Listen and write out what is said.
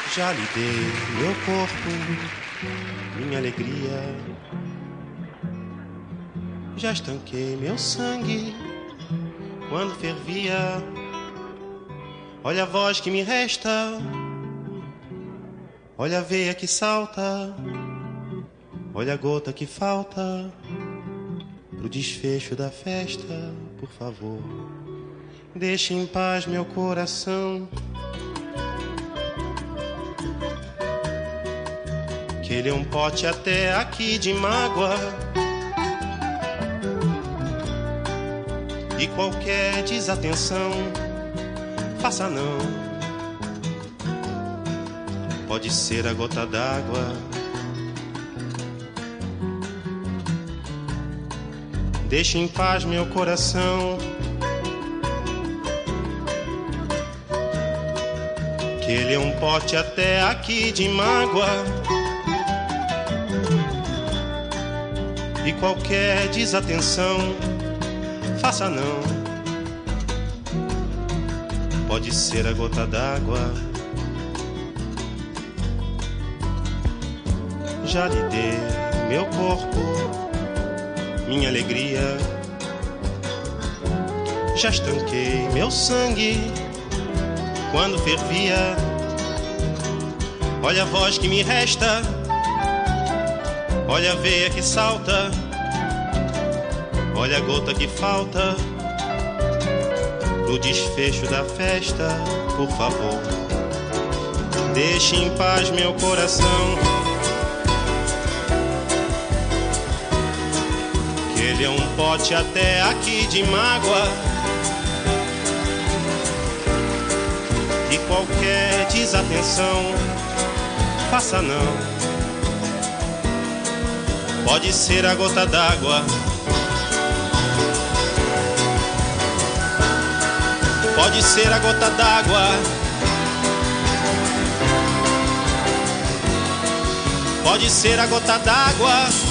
Já lhe dei meu corpo, minha alegria. Já estanquei meu sangue quando fervia. Olha a voz que me resta, olha a veia que salta, olha a gota que falta pro desfecho da festa. Por favor, deixe em paz meu coração, que ele é um pote até aqui de mágoa. E qualquer desatenção, faça não. Pode ser a gota d'água. Deixe em paz meu coração, que ele é um pote até aqui de mágoa. E qualquer desatenção, faça não. Pode ser a gota d'água. Já lhe dei meu corpo, minha alegria. Já estanquei meu sangue quando fervia. Olha a voz que me resta, olha a veia que salta, olha a gota que falta pro desfecho da festa. Por favor, deixe em paz meu coração, que ele é um pote até aqui de mágoa. E qualquer desatenção, faça não. Pode ser a gota d'água. Pode ser a gota d'água. Pode ser a gota d'água.